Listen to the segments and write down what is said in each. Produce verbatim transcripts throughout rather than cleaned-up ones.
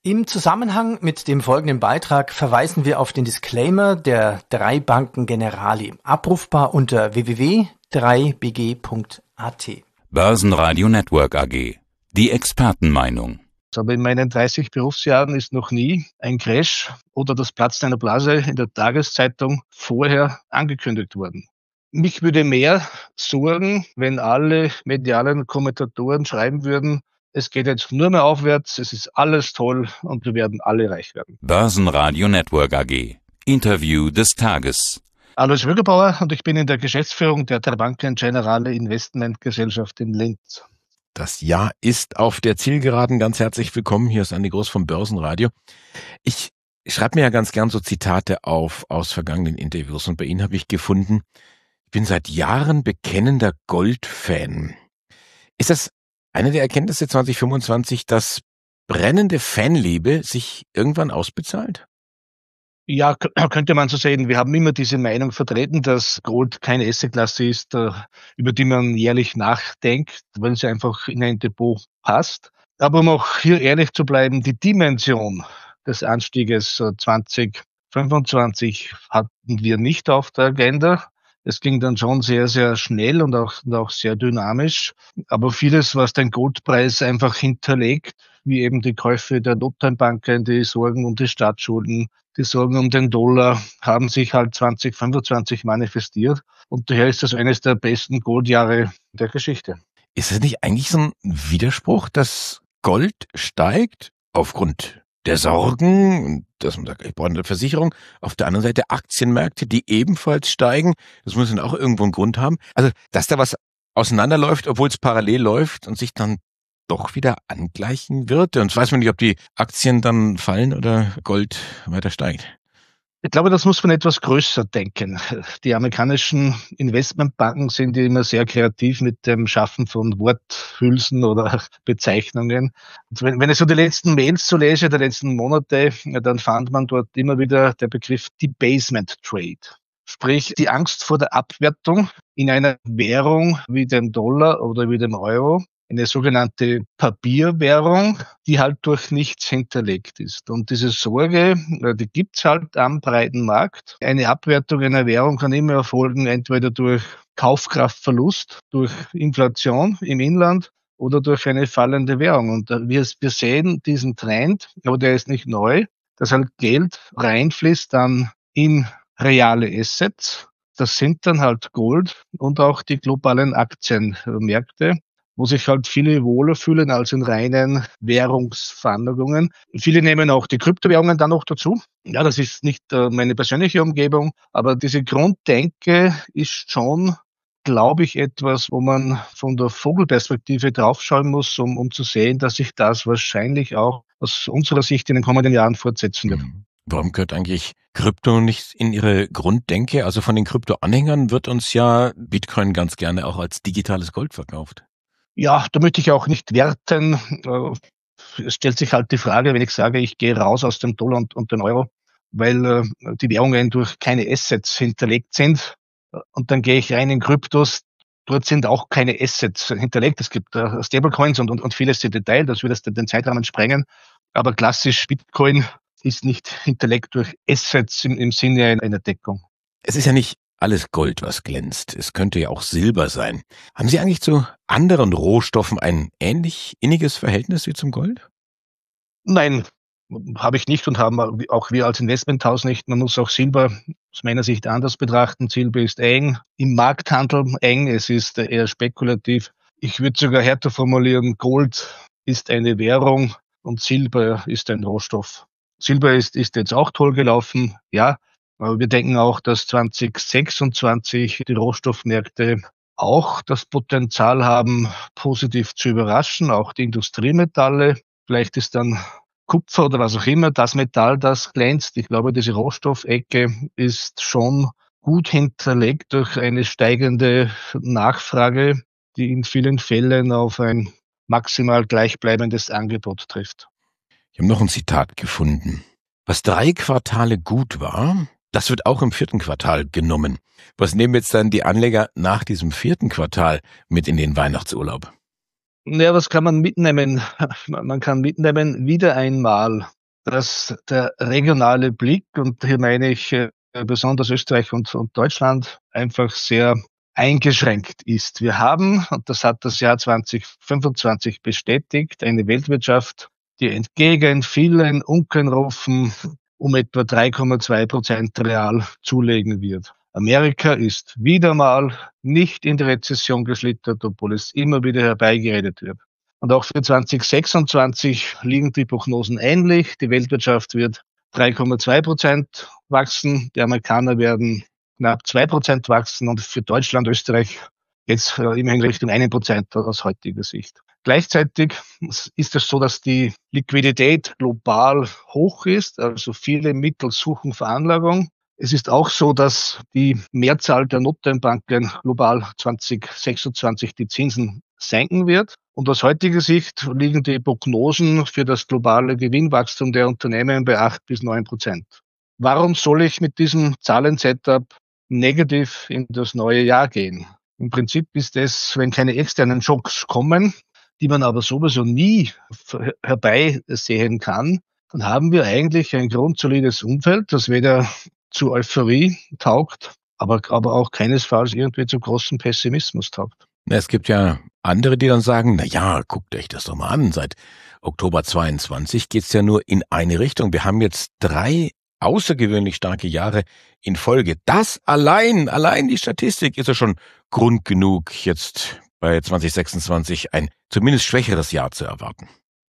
Im Zusammenhang mit dem folgenden Beitrag verweisen wir auf den Disclaimer der drei Banken Generali, abrufbar unter w w w punkt drei b g punkt a t. Börsenradio Network A G. Die Expertenmeinung. Aber in meinen dreißig Berufsjahren ist noch nie ein Crash oder das Platzen einer Blase in der Tageszeitung vorher angekündigt worden. Mich würde mehr sorgen, wenn alle medialen Kommentatoren schreiben würden, es geht jetzt nur mehr aufwärts, es ist alles toll und wir werden alle reich werden. Börsenradio Network A G. Interview des Tages. Alois Wögerbauer und ich bin in der Geschäftsführung der drei Banken Generali Investmentgesellschaft in Linz. Das Jahr ist auf der Zielgeraden. Ganz herzlich willkommen. Hier ist Andi Groß vom Börsenradio. Ich schreibe mir ja ganz gern so Zitate auf aus vergangenen Interviews und bei Ihnen habe ich gefunden, ich bin seit Jahren bekennender Gold-Fan. Ist das eine der Erkenntnisse zwanzig fünfundzwanzig, dass brennende Fanliebe sich irgendwann ausbezahlt? Ja, könnte man so sehen. Wir haben immer diese Meinung vertreten, dass Gold keine Assetklasse ist, über die man jährlich nachdenkt, weil sie einfach in ein Depot passt. Aber um auch hier ehrlich zu bleiben, die Dimension des Anstieges zwanzig fünfundzwanzig hatten wir nicht auf der Agenda. Es ging dann schon sehr, sehr schnell und auch, und auch sehr dynamisch. Aber vieles, was den Goldpreis einfach hinterlegt, wie eben die Käufe der Notenbanken, die Sorgen um die Staatsschulden, die Sorgen um den Dollar, haben sich halt zwanzig fünfundzwanzig manifestiert. Und daher ist das eines der besten Goldjahre der Geschichte. Ist es nicht eigentlich so ein Widerspruch, dass Gold steigt aufgrund der Sorgen, dass man sagt, ich brauche eine Versicherung, auf der anderen Seite Aktienmärkte, die ebenfalls steigen, das muss dann auch irgendwo einen Grund haben. Also, dass da was auseinanderläuft, obwohl es parallel läuft und sich dann doch wieder angleichen wird. Und weiß man nicht, ob die Aktien dann fallen oder Gold weiter steigt. Ich glaube, das muss man etwas größer denken. Die amerikanischen Investmentbanken sind ja immer sehr kreativ mit dem Schaffen von Worthülsen oder Bezeichnungen. Und wenn, wenn ich so die letzten Mails so lese, der letzten Monate, dann fand man dort immer wieder der Begriff Debasement Trade. Sprich, die Angst vor der Abwertung in einer Währung wie dem Dollar oder wie dem Euro. Eine sogenannte Papierwährung, die halt durch nichts hinterlegt ist. Und diese Sorge, die gibt's halt am breiten Markt. Eine Abwertung einer Währung kann immer erfolgen, entweder durch Kaufkraftverlust, durch Inflation im Inland oder durch eine fallende Währung. Und wir, wir sehen diesen Trend, aber der ist nicht neu, dass halt Geld reinfließt dann in reale Assets. Das sind dann halt Gold und auch die globalen Aktienmärkte, wo sich halt viele wohler fühlen als in reinen Währungsverhandlungen. Viele nehmen auch die Kryptowährungen dann noch dazu. Ja, das ist nicht äh, meine persönliche Umgebung, aber diese Grunddenke ist schon, glaube ich, etwas, wo man von der Vogelperspektive draufschauen muss, um, um zu sehen, dass sich das wahrscheinlich auch aus unserer Sicht in den kommenden Jahren fortsetzen wird. Warum gehört eigentlich Krypto nicht in Ihre Grunddenke? Also von den Krypto-Anhängern wird uns ja Bitcoin ganz gerne auch als digitales Gold verkauft. Ja, da möchte ich auch nicht werten. Es stellt sich halt die Frage, wenn ich sage, ich gehe raus aus dem Dollar und, und dem Euro, weil äh, die Währungen durch keine Assets hinterlegt sind. Und dann gehe ich rein in Kryptos. Dort sind auch keine Assets hinterlegt. Es gibt äh, Stablecoins und, und, und vieles im Detail. Das würde den Zeitrahmen sprengen. Aber klassisch Bitcoin ist nicht hinterlegt durch Assets im, im Sinne einer Deckung. Es ist ja nicht alles Gold, was glänzt. Es könnte ja auch Silber sein. Haben Sie eigentlich zu anderen Rohstoffen ein ähnlich inniges Verhältnis wie zum Gold? Nein, habe ich nicht und haben auch wir als Investmenthaus nicht. Man muss auch Silber aus meiner Sicht anders betrachten. Silber ist eng, im Markthandel eng, es ist eher spekulativ. Ich würde sogar härter formulieren, Gold ist eine Währung und Silber ist ein Rohstoff. Silber ist, ist jetzt auch toll gelaufen, ja. Aber wir denken auch, dass zwanzig sechsundzwanzig die Rohstoffmärkte auch das Potenzial haben, positiv zu überraschen, auch die Industriemetalle. Vielleicht ist dann Kupfer oder was auch immer das Metall, das glänzt. Ich glaube, diese Rohstoffecke ist schon gut hinterlegt durch eine steigende Nachfrage, die in vielen Fällen auf ein maximal gleichbleibendes Angebot trifft. Ich habe noch ein Zitat gefunden. Was drei Quartale gut war, das wird auch im vierten Quartal genommen. Was nehmen jetzt dann die Anleger nach diesem vierten Quartal mit in den Weihnachtsurlaub? Ja, was kann man mitnehmen? Man kann mitnehmen, wieder einmal dass der regionale Blick, und hier meine ich äh, besonders Österreich und, und Deutschland, einfach sehr eingeschränkt ist. Wir haben, und das hat das Jahr zwanzig fünfundzwanzig bestätigt, eine Weltwirtschaft, die entgegen vielen Unkenrufen um etwa drei Komma zwei Prozent real zulegen wird. Amerika ist wieder mal nicht in die Rezession geschlittert, obwohl es immer wieder herbeigeredet wird. Und auch für zwanzig sechsundzwanzig liegen die Prognosen ähnlich. Die Weltwirtschaft wird drei Komma zwei Prozent wachsen. Die Amerikaner werden knapp zwei Prozent wachsen. Und für Deutschland, Österreich jetzt immerhin Richtung ein Prozent aus heutiger Sicht. Gleichzeitig ist es so, dass die Liquidität global hoch ist. Also viele Mittel suchen Veranlagung. Es ist auch so, dass die Mehrzahl der Notenbanken global zwanzig sechsundzwanzig die Zinsen senken wird. Und aus heutiger Sicht liegen die Prognosen für das globale Gewinnwachstum der Unternehmen bei acht bis neun Prozent. Warum soll ich mit diesem Zahlensetup negativ in das neue Jahr gehen? Im Prinzip ist es, wenn keine externen Schocks kommen, die man aber sowieso nie herbeisehen kann, dann haben wir eigentlich ein grundsolides Umfeld, das weder zu Euphorie taugt, aber, aber auch keinesfalls irgendwie zu großem Pessimismus taugt. Es gibt ja andere, die dann sagen, na ja, guckt euch das doch mal an. Seit Oktober zweiundzwanzig geht's ja nur in eine Richtung. Wir haben jetzt drei außergewöhnlich starke Jahre in Folge. Das allein, allein die Statistik ist ja schon Grund genug, jetzt bei zwanzig sechsundzwanzig ein zumindest schwächeres Jahr zu erwarten.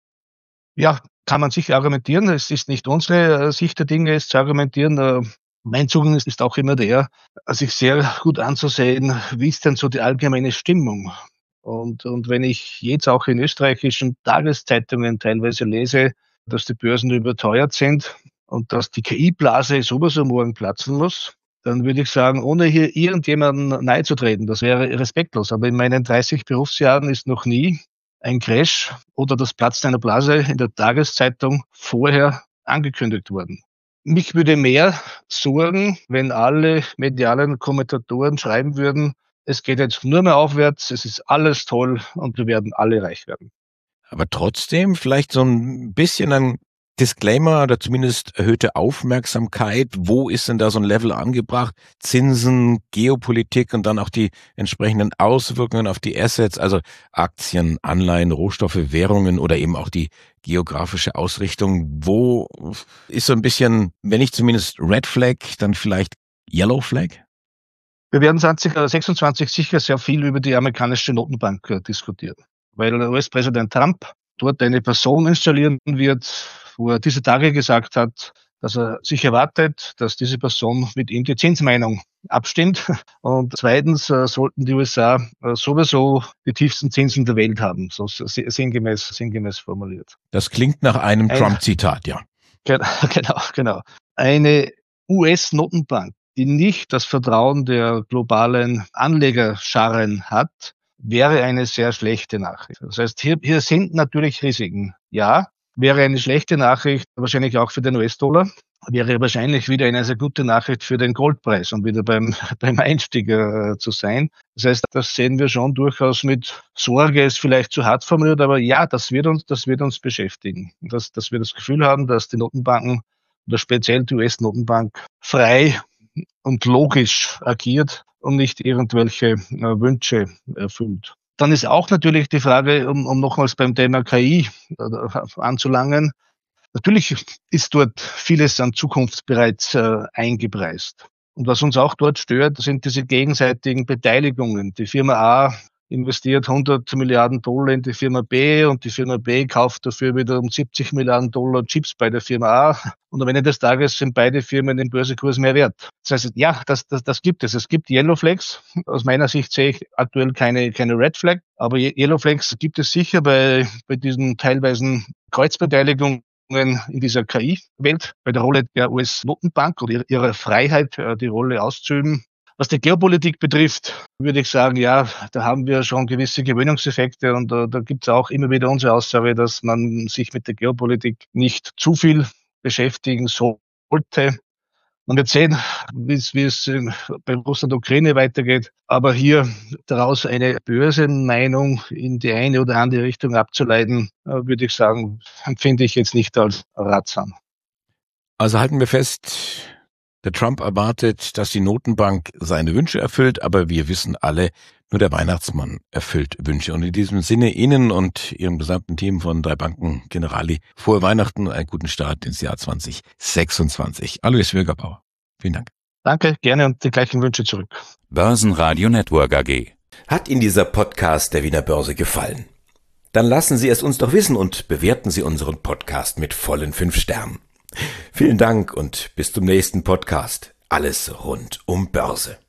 Ja, kann man sicher argumentieren. Es ist nicht unsere Sicht der Dinge, es zu argumentieren. Mein Zugang ist, ist auch immer der, sich sehr gut anzusehen, wie ist denn so die allgemeine Stimmung? Und, und wenn ich jetzt auch in österreichischen Tageszeitungen teilweise lese, dass die Börsen überteuert sind und dass die K I-Blase sowieso morgen platzen muss, dann würde ich sagen, ohne hier irgendjemanden nahe zu treten, das wäre respektlos. Aber in meinen dreißig Berufsjahren ist noch nie ein Crash oder das Platzen einer Blase in der Tageszeitung vorher angekündigt worden. Mich würde mehr sorgen, wenn alle medialen Kommentatoren schreiben würden, es geht jetzt nur mehr aufwärts, es ist alles toll und wir werden alle reich werden. Aber trotzdem vielleicht so ein bisschen ein Disclaimer oder zumindest erhöhte Aufmerksamkeit. Wo ist denn da so ein Level angebracht? Zinsen, Geopolitik und dann auch die entsprechenden Auswirkungen auf die Assets, also Aktien, Anleihen, Rohstoffe, Währungen oder eben auch die geografische Ausrichtung. Wo ist so ein bisschen, wenn nicht zumindest Red Flag, dann vielleicht Yellow Flag? Wir werden zwanzig sechsundzwanzig sicher sehr viel über die amerikanische Notenbank diskutieren, weil U S-Präsident Trump dort eine Person installieren wird, wo er diese Tage gesagt hat, dass er sich erwartet, dass diese Person mit ihm die Zinsmeinung abstimmt. Und zweitens äh, sollten die U S A äh, sowieso die tiefsten Zinsen der Welt haben, so sinngemäß, sinngemäß formuliert. Das klingt nach einem Ein, Trump-Zitat, ja. Genau, genau. Eine U S-Notenbank, die nicht das Vertrauen der globalen Anlegerscharen hat, wäre eine sehr schlechte Nachricht. Das heißt, hier, hier sind natürlich Risiken. Ja, wäre eine schlechte Nachricht, wahrscheinlich auch für den U S-Dollar, wäre wahrscheinlich wieder eine sehr gute Nachricht für den Goldpreis, um wieder beim, beim Einstieg äh, zu sein. Das heißt, das sehen wir schon durchaus mit Sorge, ist vielleicht zu hart formuliert, aber ja, das wird uns, das wird uns beschäftigen. Dass, dass wir das Gefühl haben, dass die Notenbanken oder speziell die U S-Notenbank frei und logisch agiert und nicht irgendwelche äh, Wünsche erfüllt. Dann ist auch natürlich die Frage, um, um nochmals beim Thema K I äh, anzulangen, natürlich ist dort vieles an Zukunft bereits äh, eingepreist. Und was uns auch dort stört, sind diese gegenseitigen Beteiligungen. Die Firma A investiert hundert Milliarden Dollar in die Firma B und die Firma B kauft dafür wieder um siebzig Milliarden Dollar Chips bei der Firma A. Und am Ende des Tages sind beide Firmen den Börsekurs mehr wert. Das heißt, ja, das, das, das gibt es. Es gibt Yellow Flags. Aus meiner Sicht sehe ich aktuell keine, keine Red Flag. Aber Yellow Flags gibt es sicher bei, bei diesen teilweisen Kreuzbeteiligungen in dieser K I-Welt, bei der Rolle der U S-Notenbank oder ihrer Freiheit, die Rolle auszuüben. Was die Geopolitik betrifft, würde ich sagen, ja, da haben wir schon gewisse Gewöhnungseffekte und uh, da gibt es auch immer wieder unsere Aussage, dass man sich mit der Geopolitik nicht zu viel beschäftigen sollte. Man wird sehen, wie es, wie es bei Russland und Ukraine weitergeht. Aber hier daraus eine Börsenmeinung in die eine oder andere Richtung abzuleiten, würde ich sagen, empfinde ich jetzt nicht als ratsam. Also halten wir fest, der Trump erwartet, dass die Notenbank seine Wünsche erfüllt, aber wir wissen alle, nur der Weihnachtsmann erfüllt Wünsche. Und in diesem Sinne Ihnen und Ihrem gesamten Team von drei Banken Generali frohe Weihnachten und einen guten Start ins Jahr zwanzig sechsundzwanzig. Alois Würgerbauer, vielen Dank. Danke, gerne und die gleichen Wünsche zurück. Börsenradio Network A G. Hat Ihnen dieser Podcast der Wiener Börse gefallen? Dann lassen Sie es uns doch wissen und bewerten Sie unseren Podcast mit vollen fünf Sternen. Vielen Dank und bis zum nächsten Podcast. Alles rund um Börse.